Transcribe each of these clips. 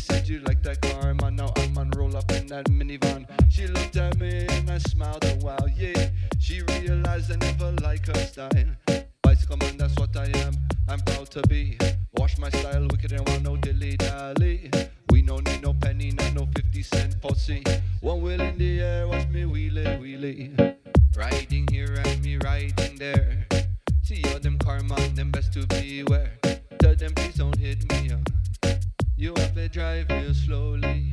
said you like that car, man. Now I'm on roll up in that minivan. She looked at me and I smiled a while, yeah. She realized I never like her style. Bicycle man, that's what I am. I'm proud to be. Wash my style, wicked and want no dilly dally. We no need no penny, not no 50-cent pussy. One wheel in the air, watch me wheelie wheelie. Riding here and me riding there. See all them car man, them best to beware. Tell them please don't hit me up. You have to drive real slowly.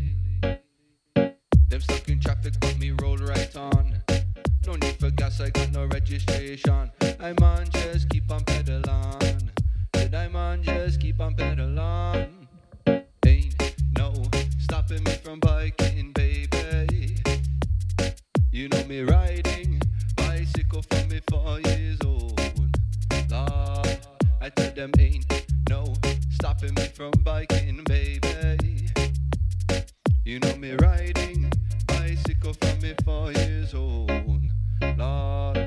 Them stuck in traffic but me roll right on. No need for gas, I got no registration. I'm on, just keep on pedal on. Said I'm on, just keep on pedal on. Ain't no stopping me from biking, baby. You know me riding bicycle from me 4 years old. Lord, I tell them ain't no stopping me from biking, baby. You know me riding bicycle from me 4 years old. Lord.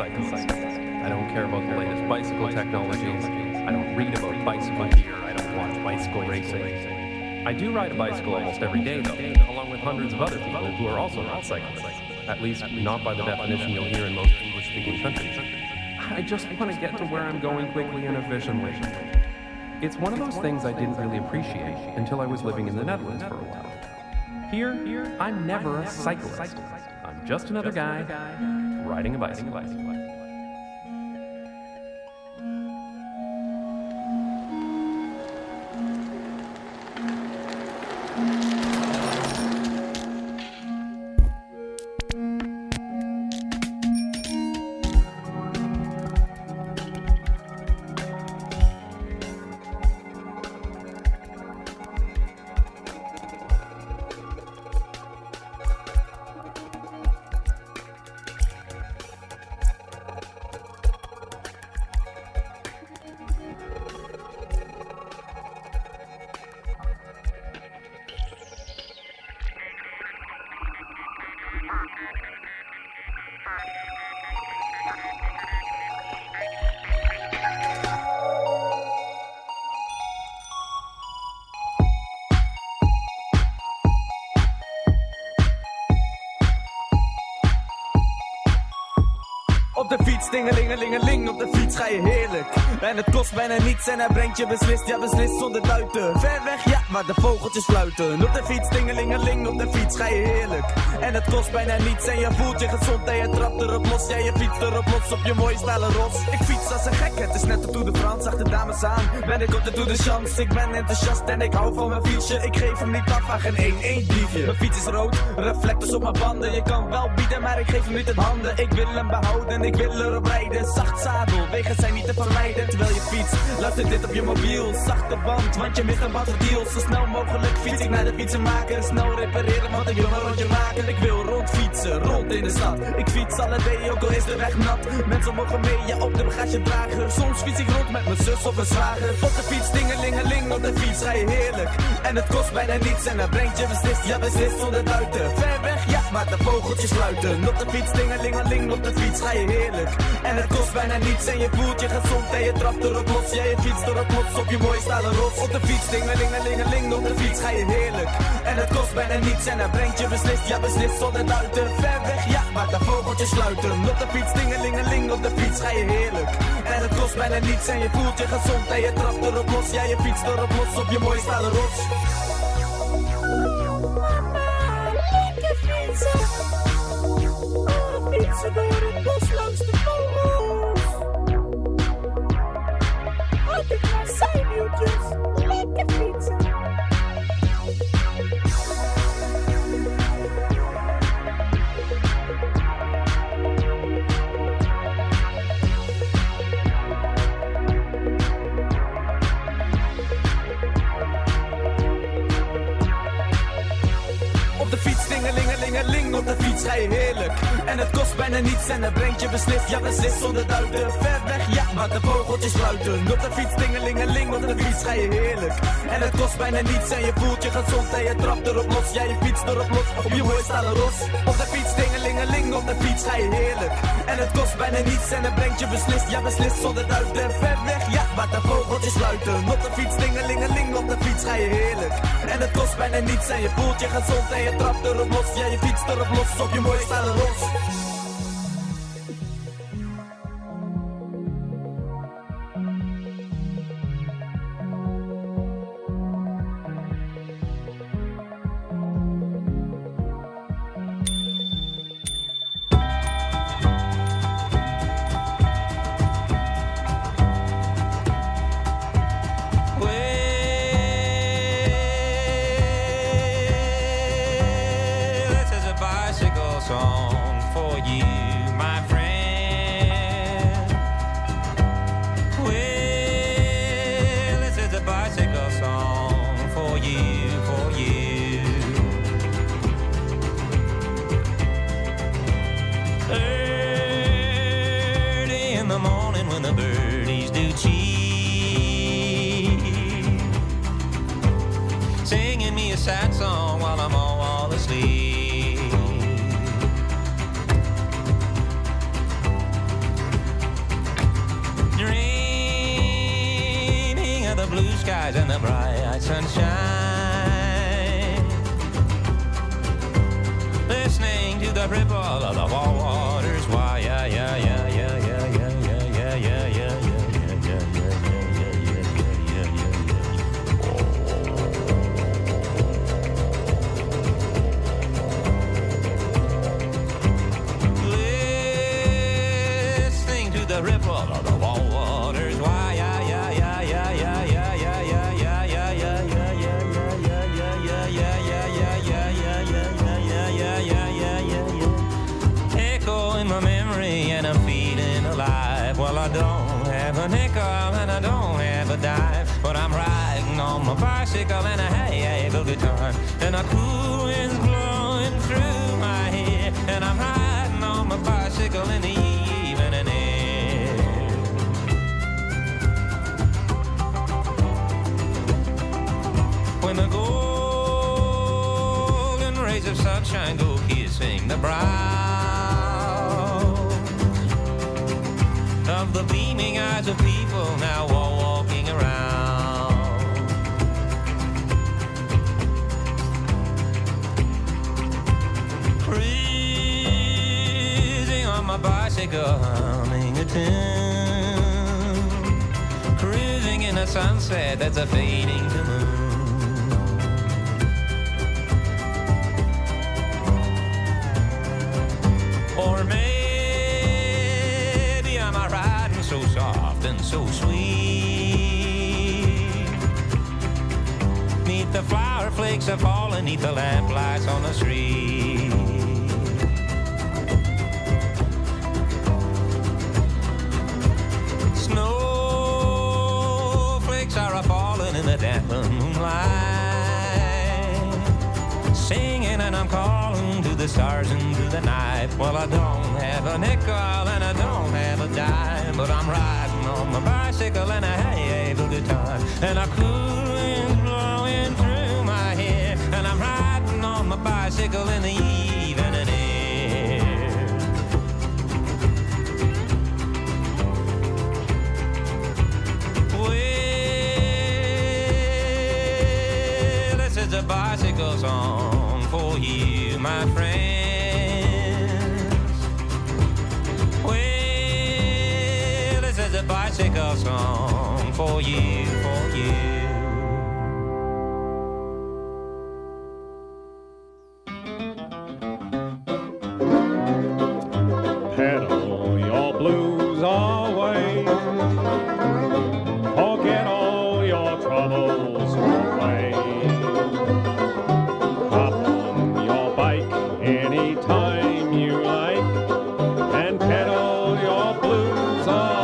I don't care about the latest bicycle technologies. I don't read about bicycle gear. I don't watch bicycle racing. I do ride a bicycle almost every day, though, along with hundreds of other people who are also not cyclists. At least, not by the definition you'll hear in most English-speaking countries. I just want to get to where I'm going quickly and efficiently. It's one of those things I didn't really appreciate until I was living in the Netherlands for a while. Here, I'm never a cyclist. I'm just another guy riding a bicycle. Op de fiets, dingelingelingeling, op de fiets ga je heerlijk. En het kost bijna niets en hij brengt je beslist, ja beslist zonder duiten. Ver weg, ja, waar de vogeltjes fluiten. Op de fiets, dingelingeling, op de fiets ga je heerlijk. En het kost bijna niets en je voelt je gezond en je trapt erop los. Ja, je fietst erop los op je mooie stalen rots. Ik fiets als een gek, het is net de Tour de France. Achter dames aan, ben ik op de Tour de Chance. Ik ben enthousiast en ik hou van mijn fietsje. Ik geef hem niet af aan geen 1 briefje. Mijn fiets is rood, reflectors op mijn banden. Je kan wel bieden, maar ik geef hem niet in handen. Ik wil hem behouden, ik wil erop rijden. Zacht zadel, wegen zijn niet te vermijden. Terwijl je fietst, luister dit op je mobiel. Zachte band, want je mist een wat deal. Zo snel mogelijk fiets ik naar de fietsenmaker. Snel repareren, want ik wil een rondje maken. Ik wil rondfietsen, rond in de stad. Ik fiets alle day, ook al is de weg nat. Mensen mogen mee, ja op de bagagedrager. Soms fiets ik rond met mijn zus of mijn zwager. Op de fiets, dingelingeling, op de fiets ga je heerlijk. En het kost bijna niets en dat brengt je beslist, ja beslist zonder duiten. Ver weg, ja, maar de vogeltjes fluiten. Op de fiets, dingelingeling, op de fiets ga je heerlijk. En het kost bijna niets en je voelt je gezond en je trapt erop los. Ja, je fietst erop los op je mooie stalen rots. Op de fiets, dingelingelingeling, op de fiets ga je heerlijk. En het kost bijna niets en dat brengt je beslist, ja beslist zonder duiten. Ver weg, ja, maar de vogeltjes fluiten. Op de fiets, dingelingeling, op de fiets ga je heerlijk. En het kost bijna niets en je voelt je gezond en je trapt erop los. Ja, je fietst erop los op je mooie stalen rots. Lekker fietsen. Fietsen door het bos langs de vogels. Altijd maar zijwieltjes. Lekker fietsen. Op de fiets, dingelingelingeling, op de fiets ga je heerlijk. En het kost bijna niets en dat brengt je beslist, ja beslist zonder duiten. Ver weg, ja, maar de vogeltjes fluiten. Op de fiets, dingelingeling, op de fiets ga je heerlijk. En het kost bijna niets en je voelt je gezond en je trapt erop los. Ja, je fietst erop los op je mooie stalen rots. Op de fiets, dingelingeling, op de fiets ga je heerlijk. En het kost bijna niets en dat brengt je beslist, ja beslist zonder duiten. Ver weg, ja, maar de vogeltjes fluiten. Op de fiets, dingelingeling, op de fiets ga je heerlijk. En het kost bijna niets en je voelt je gezond en je trapt erop los. Ja, je fietst erop los op je mooie stalen rots. skies and the bright sunshine. Listening to the ripple of the waters. Why, yeah, yeah, yeah, yeah, yeah, yeah, yeah, yeah, yeah, yeah, yeah. The ripple of the waters. Why, yeah, yeah, yeah, yeah, yeah, yeah, yeah, yeah, yeah, yeah, yeah, yeah, yeah, yeah, yeah, yeah, yeah, yeah. Echo in my memory and I'm feeling alive. Well, I don't have a nickel and I don't have a dime, but I'm riding on my bicycle and I have a good time. And a cool wind's blowing through my hair, and I'm riding on my bicycle in the evening air. When the golden rays of sunshine go kissing the brow of the beaming eyes of people now walking around. Cruising on my bicycle, humming a tune, cruising in a sunset that's a fading to moon. Or maybe I'm a riding so soft and so sweet. Neath the flower flakes are falling, neath the lamplights on the street. Snowflakes are a-falling in the dampened moonlight, singing and I'm calling to the stars and to the night. Well, I don't have a nickel and I don't have a dime, but I'm riding on my bicycle and I have a good time. And a cool wind's blowing through my hair, and I'm riding on my bicycle in the evening air. Well, this is a bicycle song for you, my friend. A bicycle song for you, for you. Pedal your blues away, forget all your troubles away. Hop on your bike anytime you like and pedal your blues away.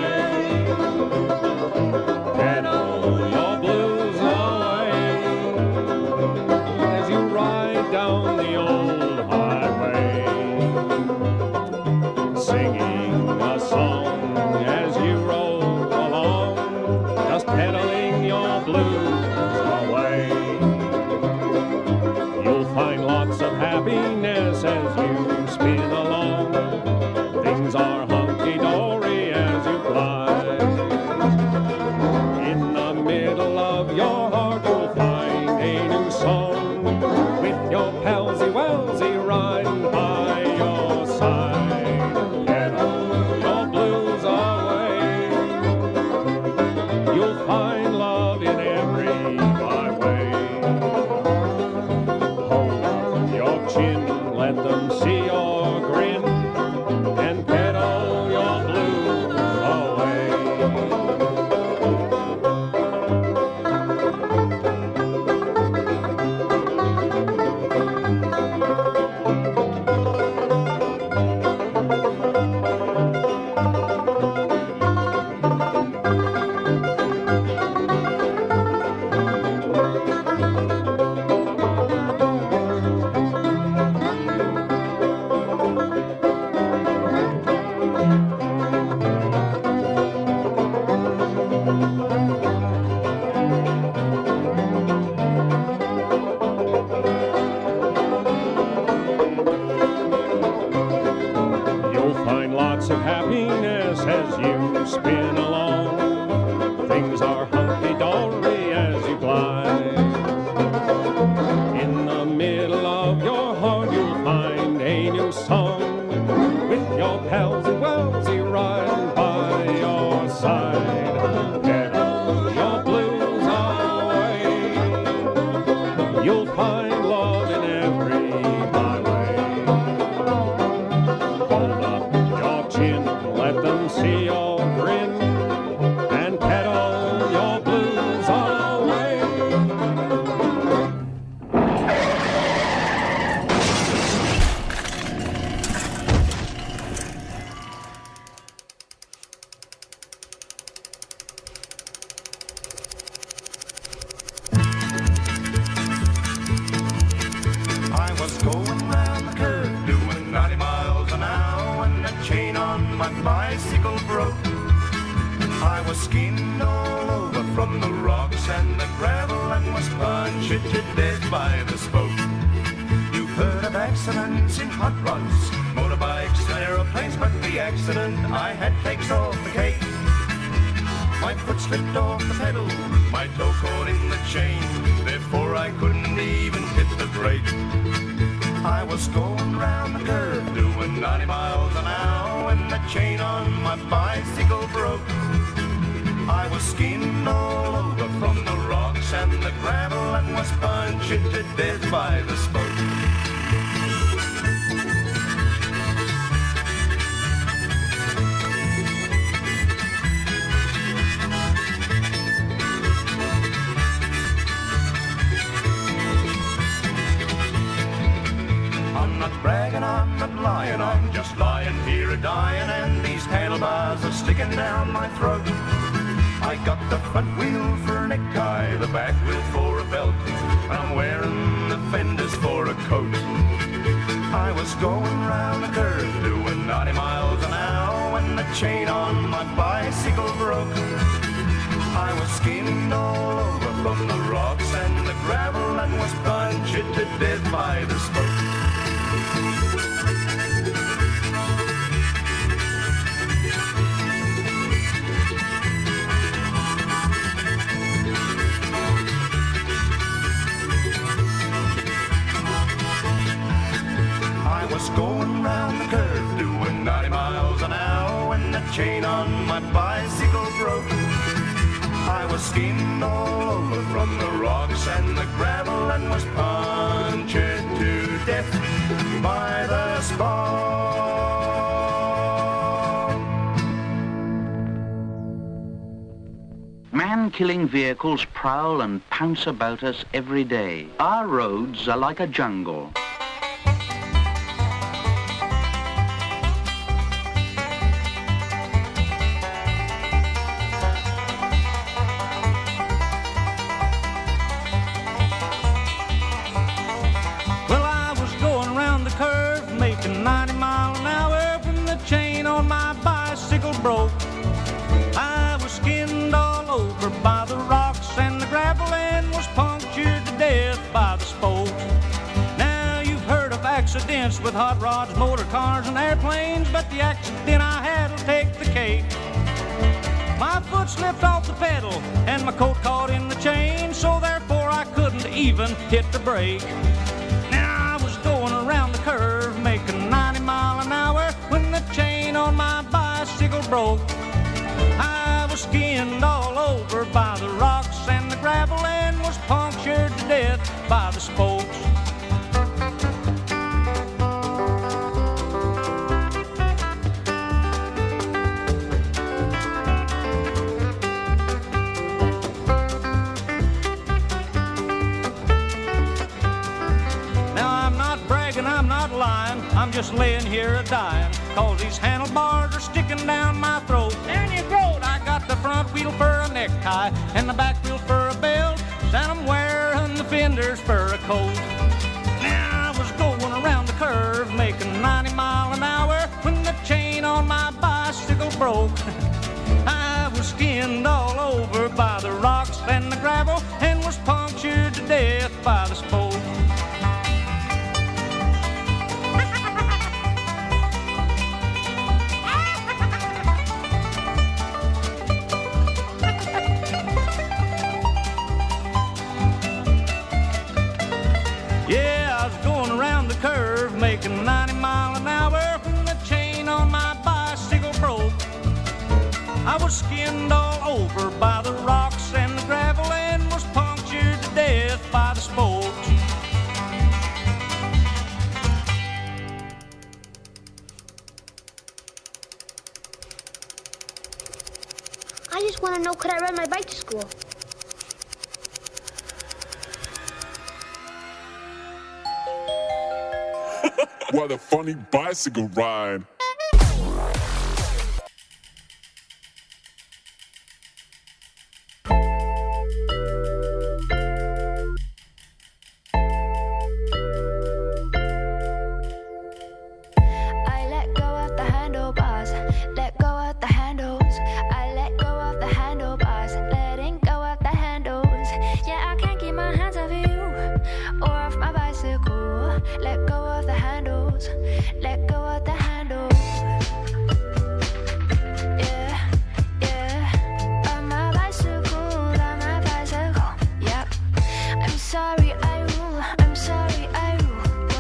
Down the old highway, singing a song as you roll along, just pedaling your blues away. You'll find lots of happiness as you spin along. Things are hunky-dory as you glide. In the middle of your heart you'll find a new song, with your palsy-walsy riding by your side. Pedal your blues away, you'll find love in every byway. Hold your chin, let them see your grin, and pedal your blues away. was skinned all over from the rocks and the gravel and was punched to death by the spoke. You've heard of accidents in hot rods, motorbikes and aeroplanes, but the accident I had takes off the cake. My foot slipped off the pedal, my toe caught in the chain, therefore I couldn't even hit the brake. I was going round the curve, doing 90 miles an hour, when the chain on my bicycle broke. I was skinned all over from the rocks and the gravel and was punched to death by the spoke. I'm not bragging, I'm not lying, I'm just lying here a-dying, and these handlebars are sticking down my throat. I got the front wheel for a necktie, the back wheel for a belt, and I'm wearing the fenders for a coat. I was going round the curve, doing 90 miles an hour, when the chain on my bicycle broke. I was skinned all over from the rocks and the gravel and was punched to death by the spoke. I was going round the curve, doing 90 miles an hour, when the chain on my bicycle broke. I was skinned all over from the rocks and the gravel and was punched to death by the spoke. Man-killing vehicles prowl and pounce about us every day. Our roads are like a jungle. Broke. I was skinned all over by the rocks and the gravel and was punctured to death by the spokes. Now you've heard of accidents with hot rods, motor cars and airplanes, but the accident I had will take the cake. My foot slipped off the pedal and my coat caught in the chain, so therefore I couldn't even hit the brake. Now I was going around the curve making 90 miles an hour when the chain on my bicycle broke. I was skinned all over by the rocks and the gravel and was punctured to death by the spokes. I'm just laying here a-dying, 'cause these handlebars are sticking down my throat. Down your throat! I got the front wheel for a necktie and the back wheel for a belt, and I'm wearing the fenders for a coat. Now I was going around the curve making 90 miles an hour when the chain on my bicycle broke. I was skinned all over by the rocks and the gravel and was punctured to death by the spokes. Making 90 miles an hour when the chain on my bicycle broke. I was skinned all over by the rocks and the gravel and was punctured to death by the spokes. I just want to know, could I ride my bike to school? What a funny bicycle ride. I let go of the handlebars, let go of the handles. I let go of the handlebars. rules. Let go of the handle. Yeah, yeah. On my bicycle, yep. I'm sorry, I rule. I'm sorry, I rule.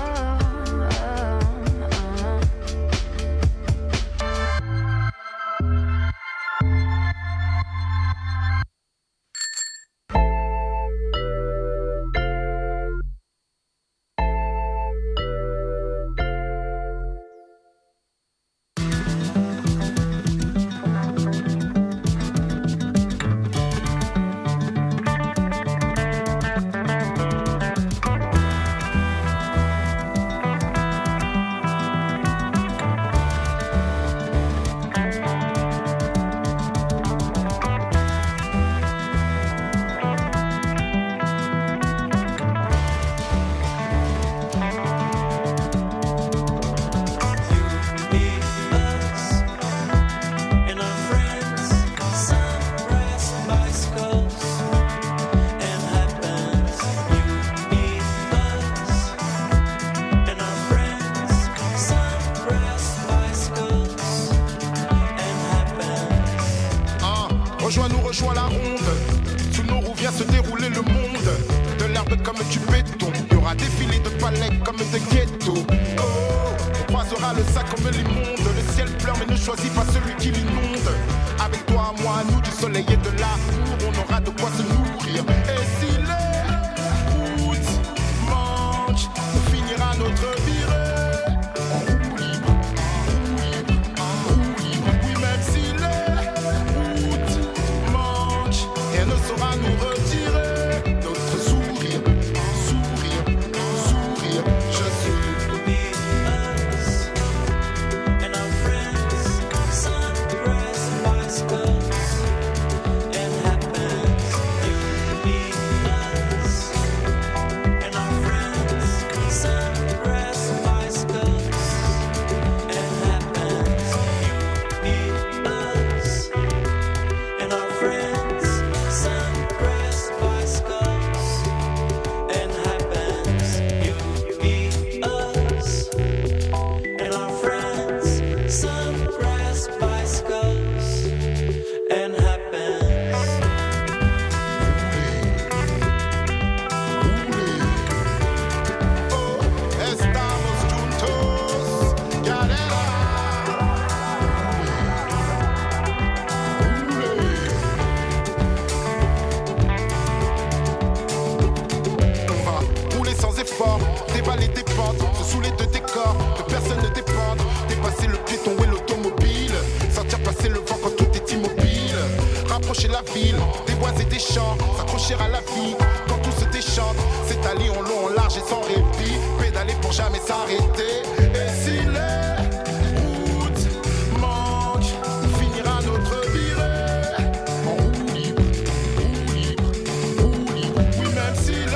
Rejoins la ronde. Sous nos roues vient se dérouler le monde. De l'herbe comme du béton. Il y aura des filets de palais comme des ghettos. Oh, on croisera le sac comme l'immonde. Le ciel pleure mais ne choisit pas celui qui l'inonde. Avec toi, moi, nous, du soleil et de l'amour, on aura de quoi se nourrir. Et si les routes manquent, on finira notre virée. Nous retirer notre sourire, sourire, sourire. Je suis us and our friends, sunrise and bicycles and happens. You be us and our friends, sunrise and bicycles and happens. You be us and our friends. Dévaler des pentes, se saouler de décors, de personne ne dépendre. Dépasser le piéton et l'automobile, sentir passer le vent quand tout est immobile. Rapprocher la ville, des bois et des champs, s'accrocher à la vie quand tout se déchante. S'étaler en long, en large et sans répit, pédaler pour jamais s'arrêter. Et si les routes manquent, on finira notre virée en roue libre, roue libre, roue libre. Oui, même si les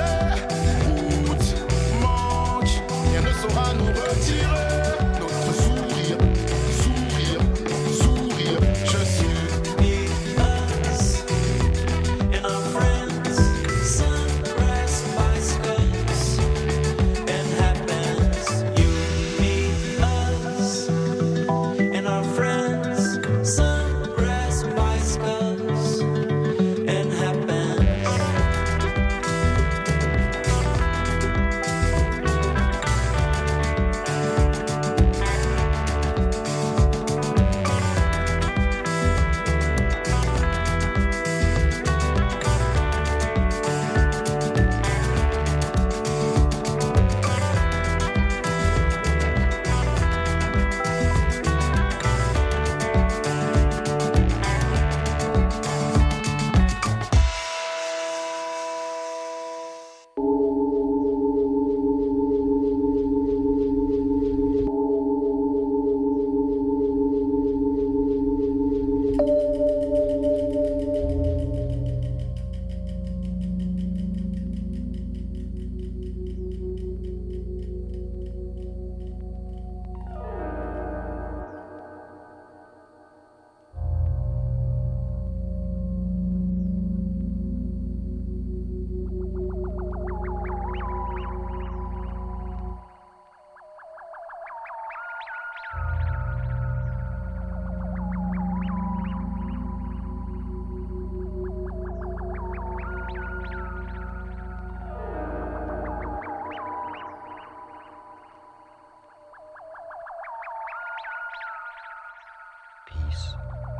saura nous retirer notre sourire, sourire, sourire. Je suis us and our friends, sunrise bicycles and happens. You be us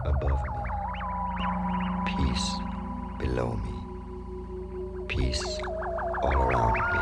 above me, peace below me, peace all around me.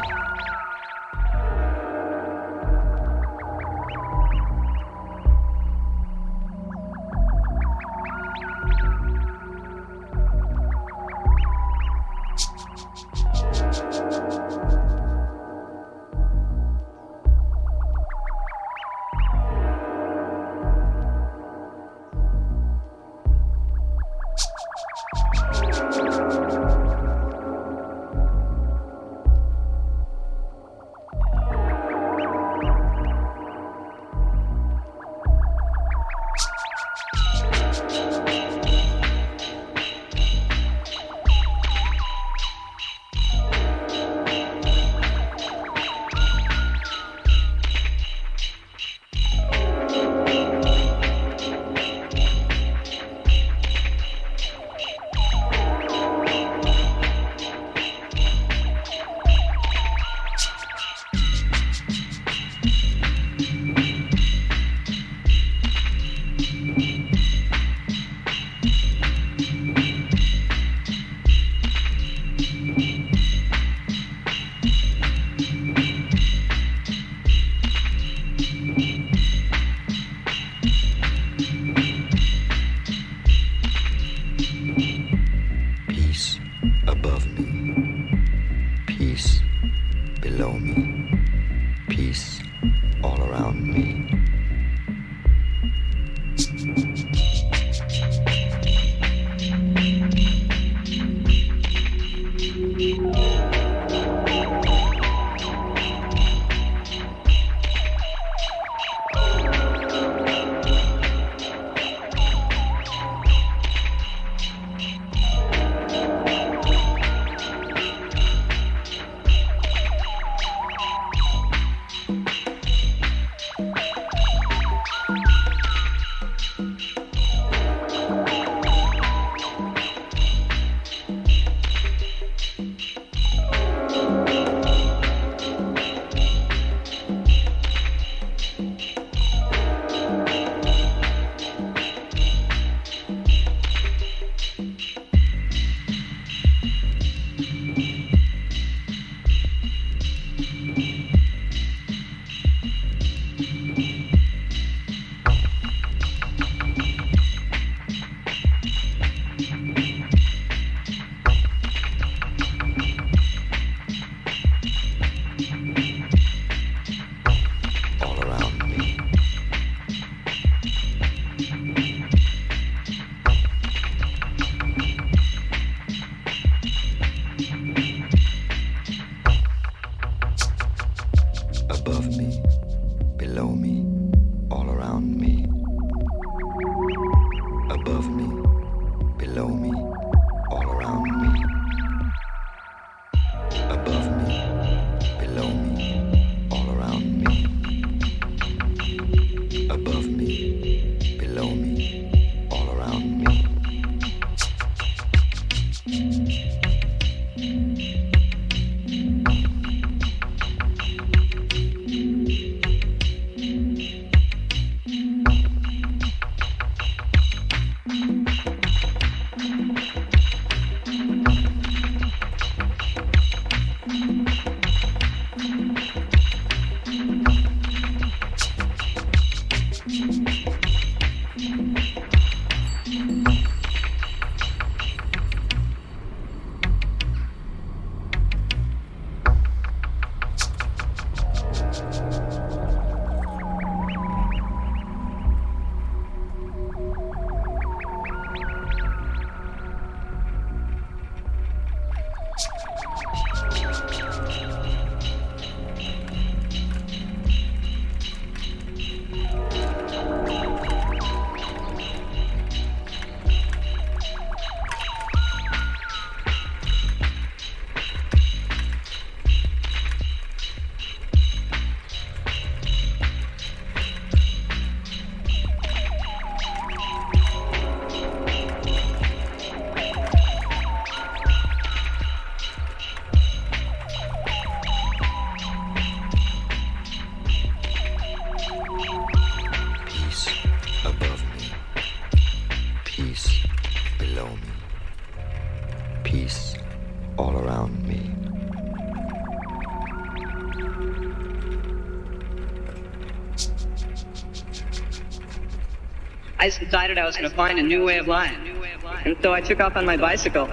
I decided I was going to find a new way of life. And so I took off on my bicycle.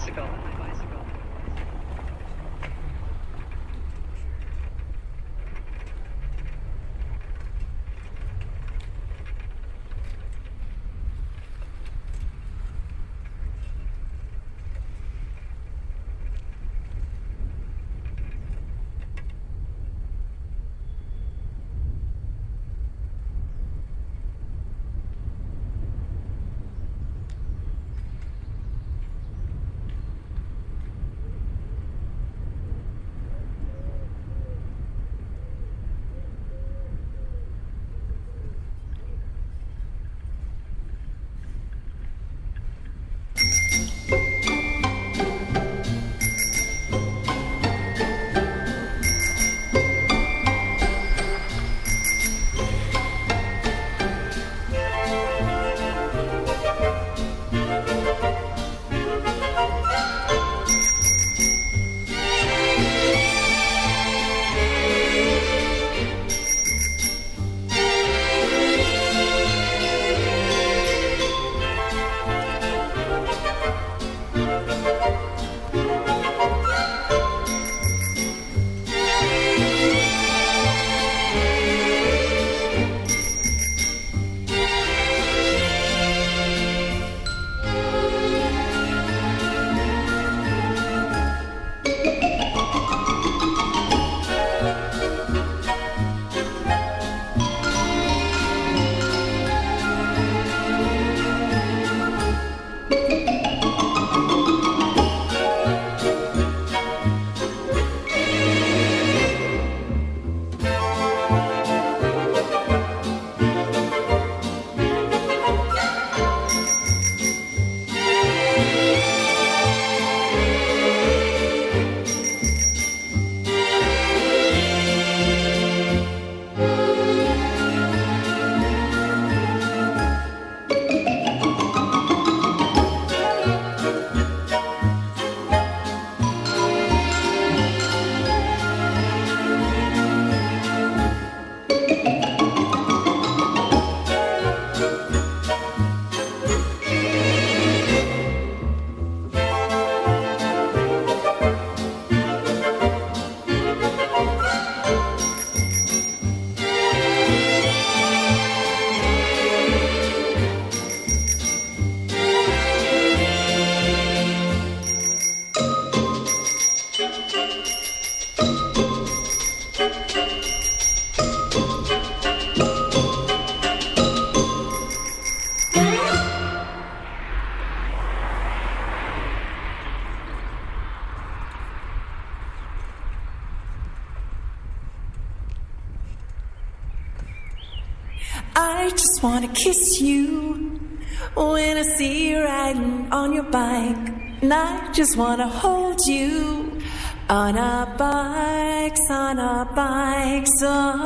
I just wanna kiss you when I see you riding on your bike. And I just wanna hold you on our bikes, on our bikes,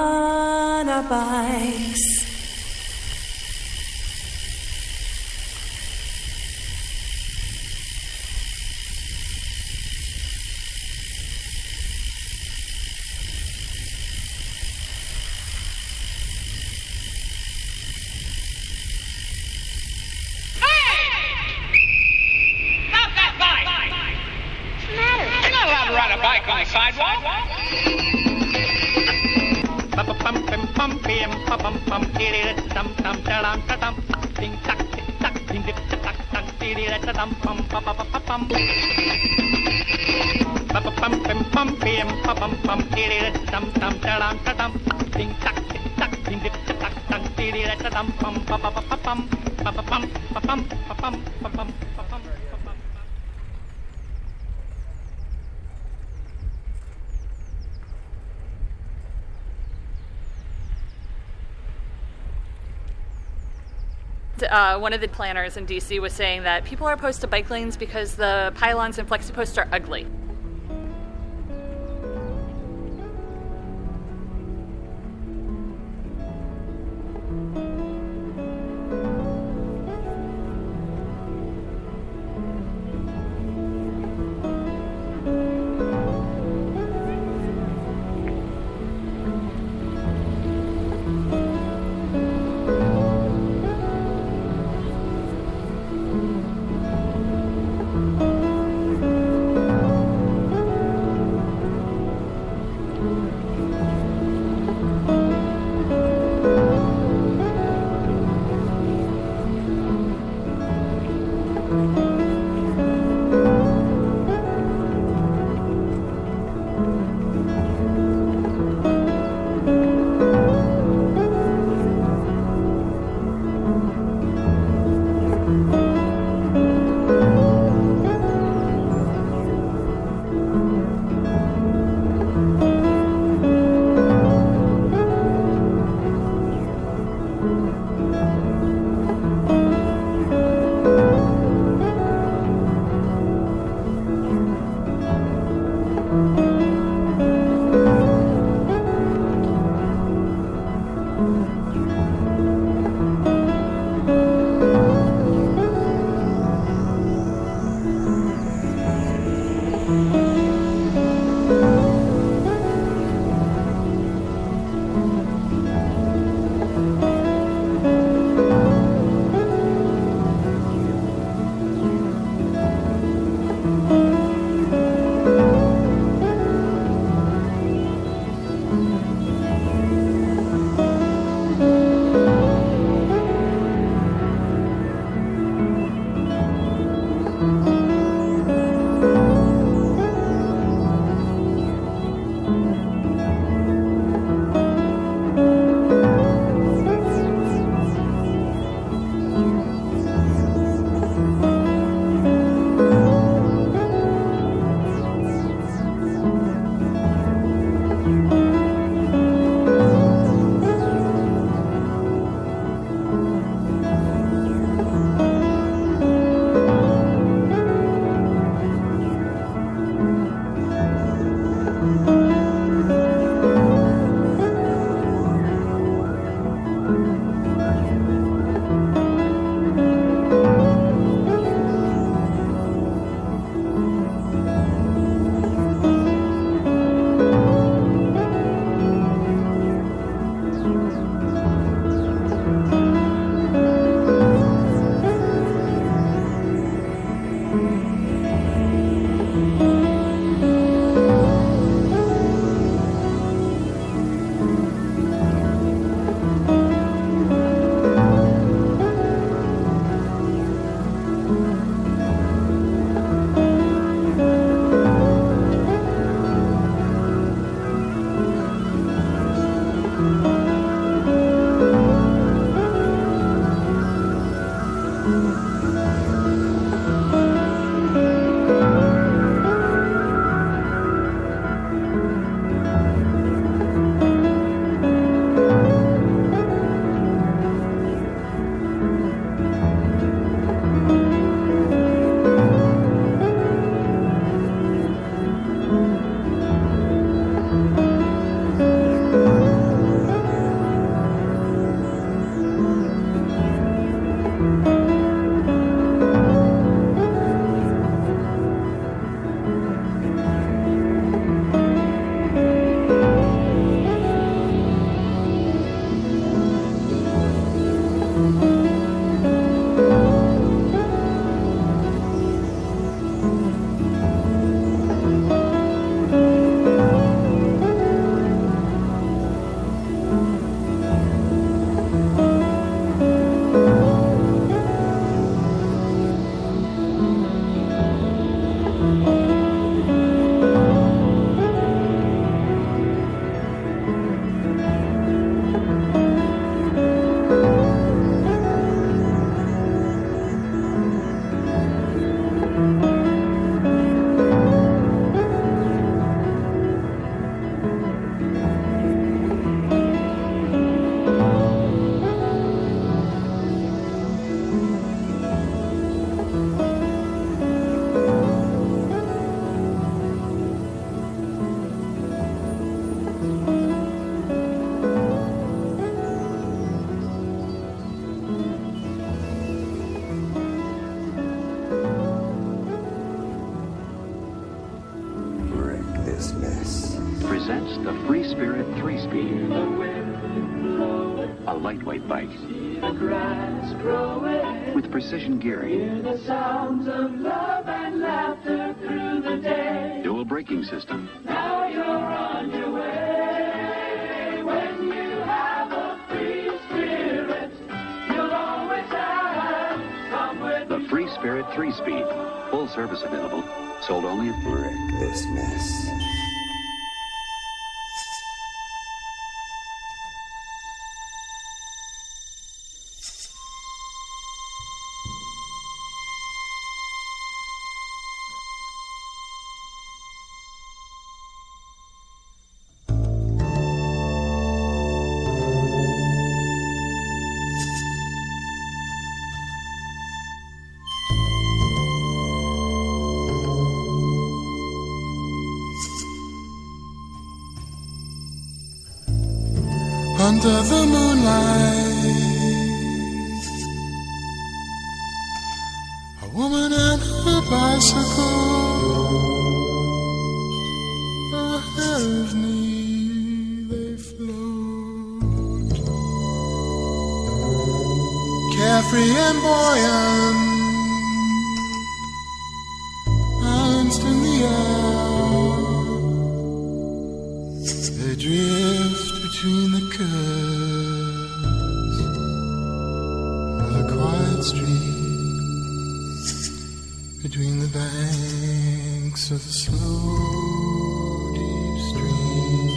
on our bikes. One of the planners in DC was saying that people are opposed to bike lanes because the pylons and flexi-posts are ugly. presents the Free Spirit 3-Speed, a lightweight bike with precision gearing, the sounds of love and laughter through the day. dual braking system, Now you're on your way. When you have a free spirit, you'll always have somewhere. the Free Spirit 3-Speed, full service available, sold only at Wreck this mess. under the moonlight. A woman and her bicycle ahead of me, they float, carefree and buoyant, balanced in the air. They drift between the curves of a quiet street, between the banks of the slow deep stream.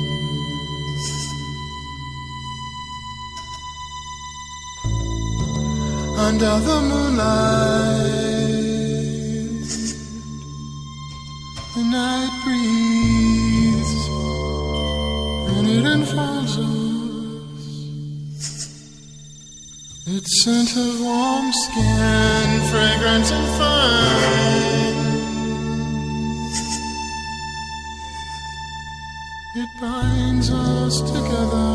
Under the moonlight, the night breathes and it enfolds us. Its scent of warm skin, fragrance and fine. It binds us together,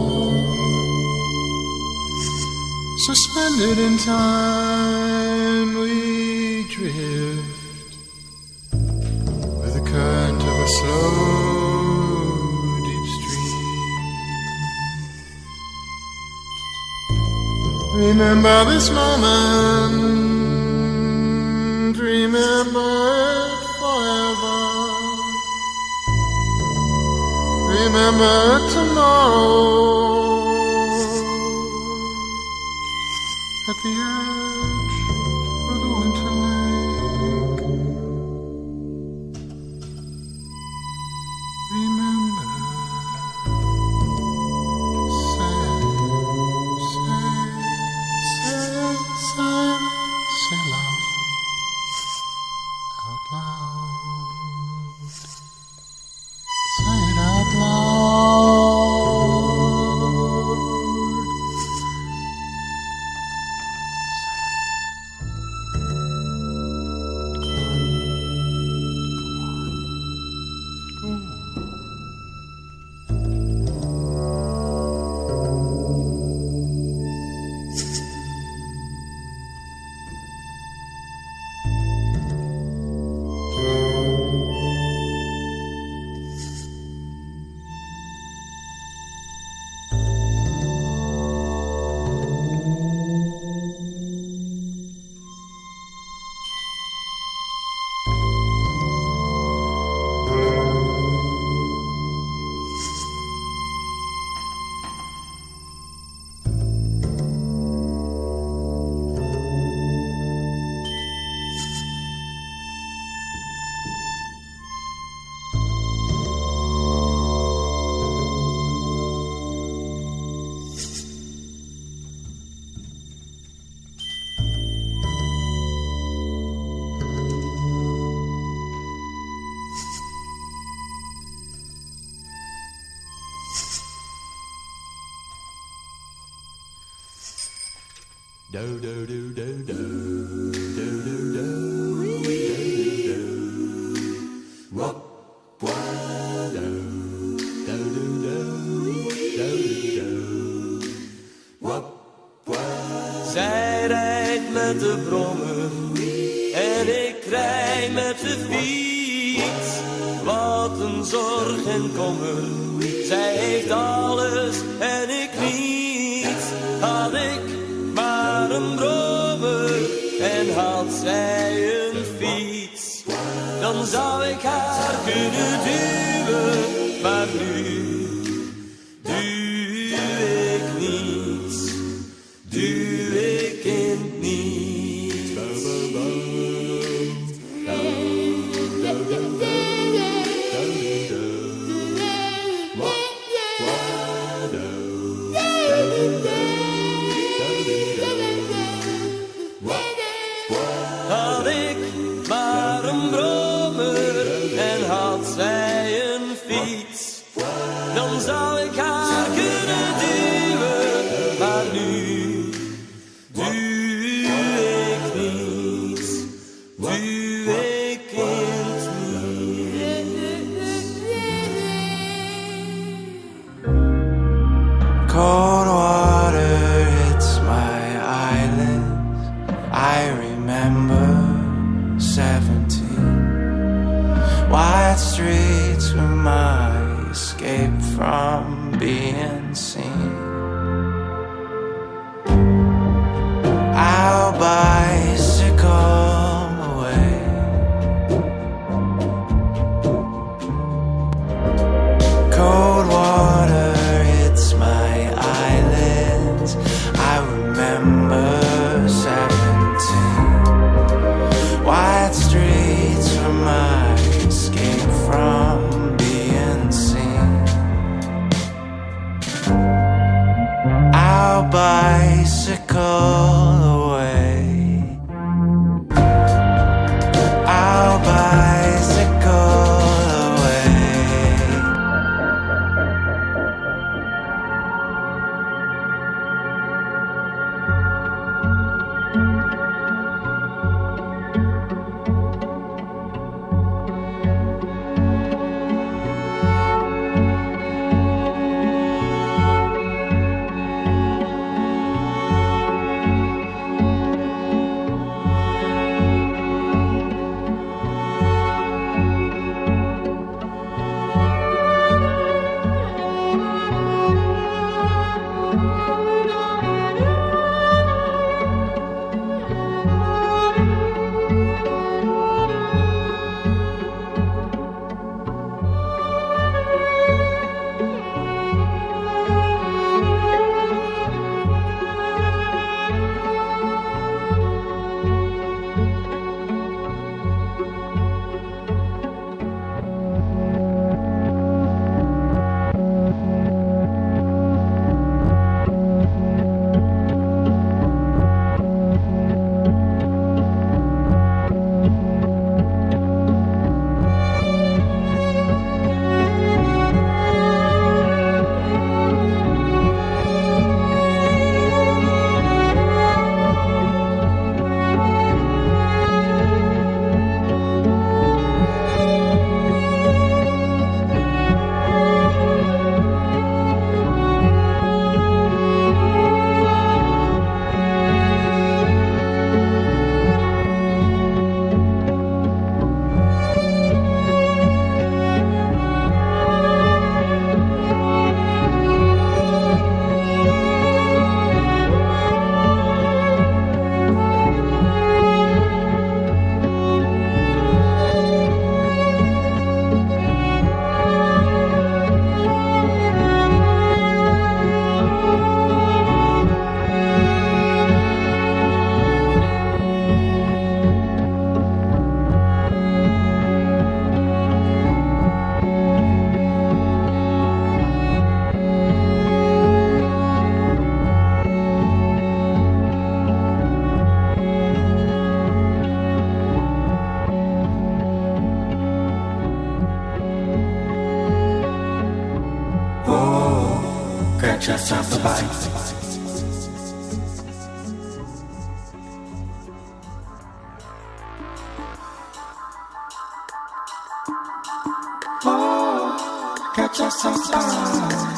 suspended in time. We drift with the current of a slow deep stream. Remember this moment, remember it forever. Remember it tomorrow, at the edge of the winter lake. Remember, say love out loud. Say it out loud. Do do do do do do do do do wop wop do do do do do do wop wop. Zij rijdt met de brommer en ik rij met de fiets. Wat een zorg en kommer, zij heeft alles en ik niet. Had ik maar een brommer en had zij een fiets, dan zou ik haar kunnen duwen, maar nu duw ik niets, duw ik kind niet. Had ik maar een brommer en had zij een fiets, dan zou ik haar kunnen duwen, maar nu duw ik niets, duw ik kind niet. from being seen. I'll bicycle away. Cold water hits my eyelids. I remember 17. White streets were my escape from being seen. I'll bicycle away. I'll bicycle away. Get yourself a bite. Oh, get yourself a bite.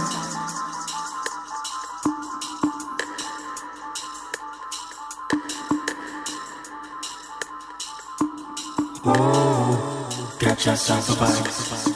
Oh, get yourself a bite.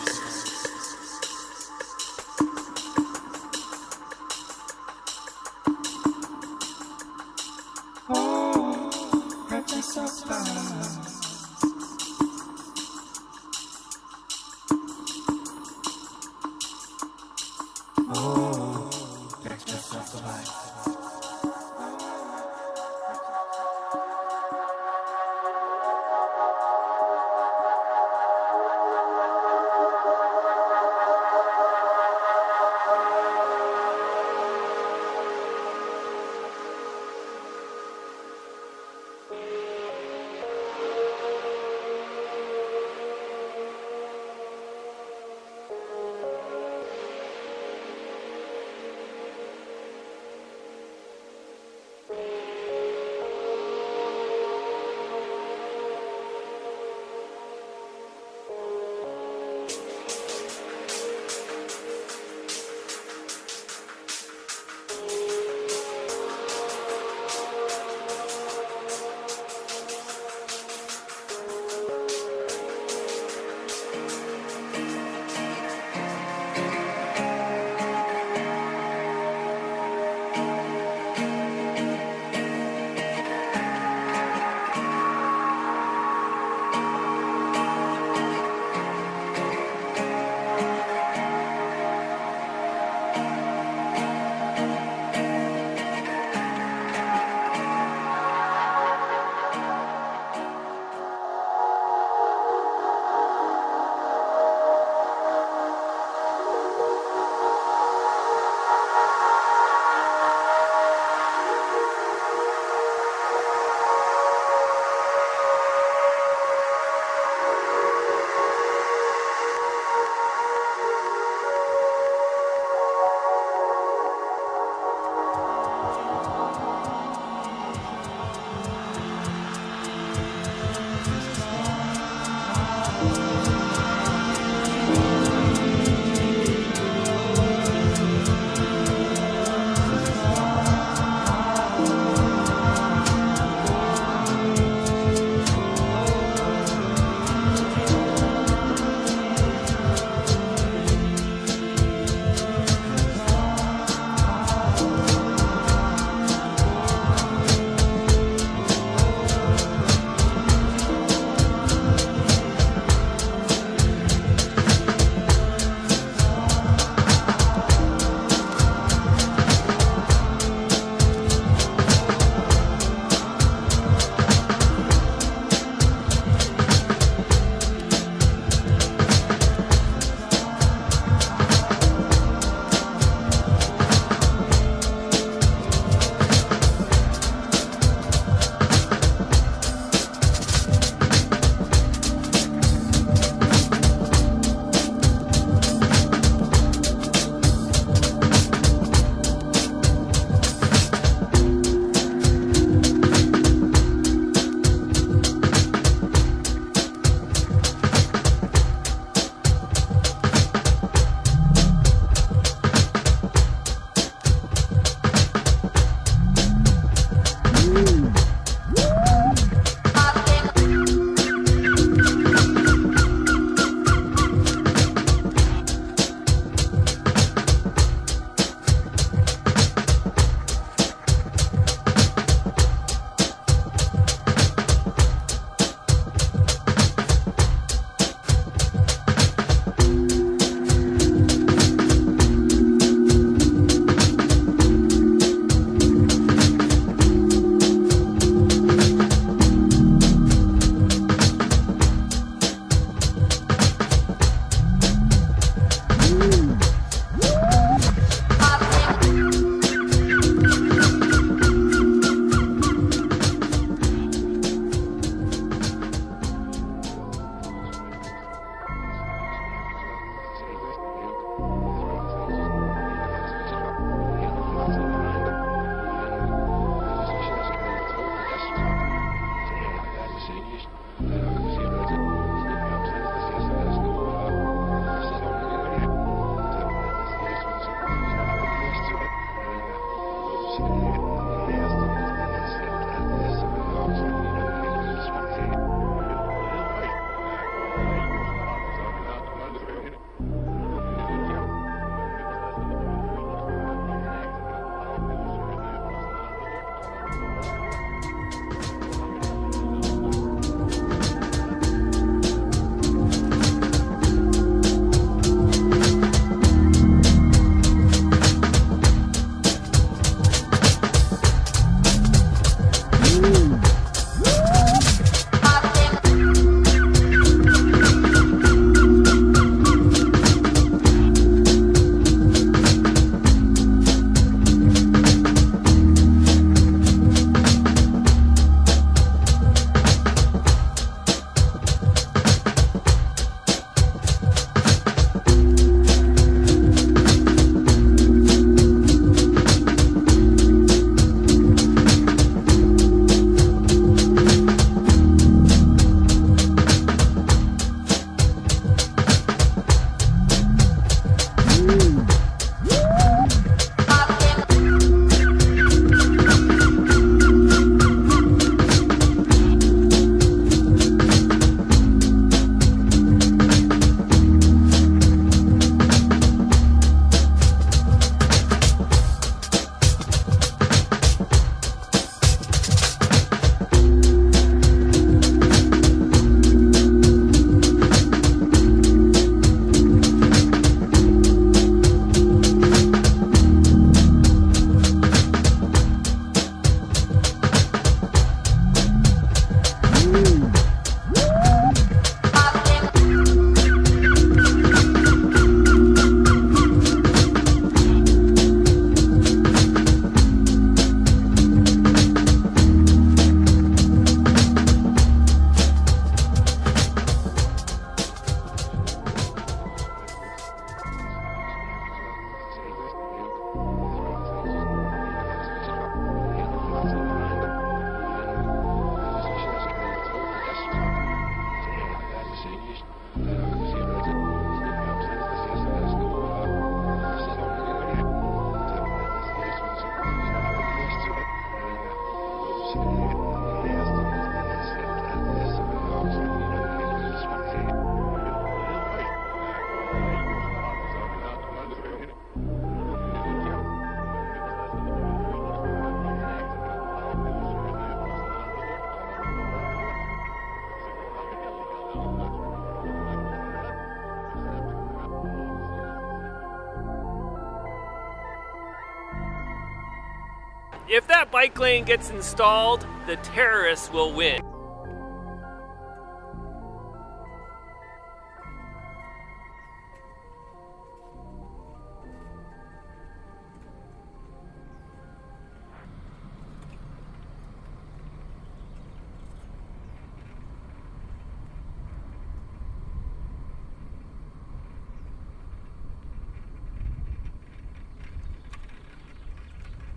If that bike lane gets installed, the terrorists will win.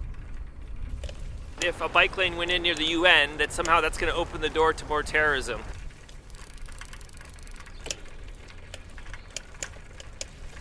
If a bike lane went in near the UN, that somehow that's going to open the door to more terrorism.